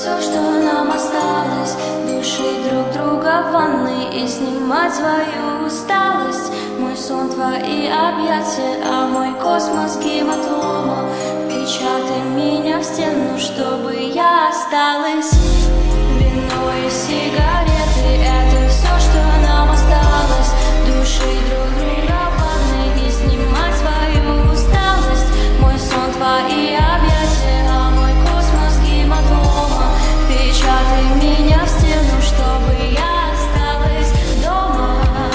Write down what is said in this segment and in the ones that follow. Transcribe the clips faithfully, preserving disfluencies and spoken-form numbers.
все, что нам осталось. Душить друг друга в ванной и снимать свою усталость. Мой сон твои объятия, а мой космос гематома. Впечатай меня в стену, чтобы я осталась. Вино и сигареты — это все, что нам осталось. Душить друг друга в ванной и снимать свою усталость. Мой сон твои объятия, а мой космос гематома. Впечатай меня в стену, чтобы я осталась дома.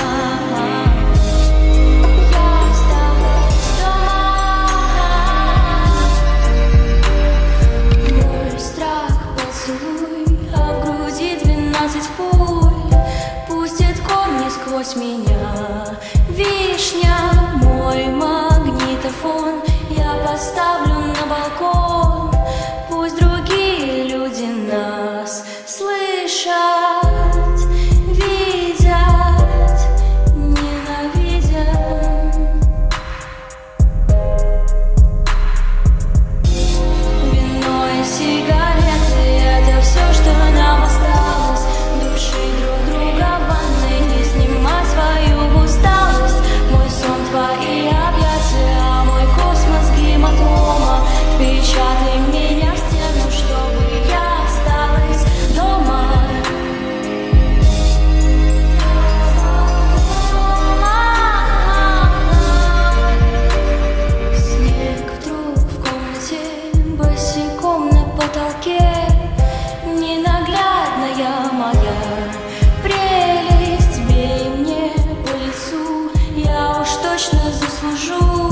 Я осталась дома. Мой страх поцелуй, а в груди двенадцать пуль пустит корни сквозь меня. Вишня, мой магнитофон я поставлю на балкон. Пусть другие люди нас слышат, видят, ненавидят. Вино и сигареты — это все, что нам осталось. Душить друг друга в ванной и снимать свою усталость. Мой сон твои объятия, а мой космос гематома. Впечатай меня в стену, чтобы я осталась дома. Снег вдруг в комнате, босиком на потолке. Ненаглядная моя прелесть, бей мне по лицу, я уж точно заслужу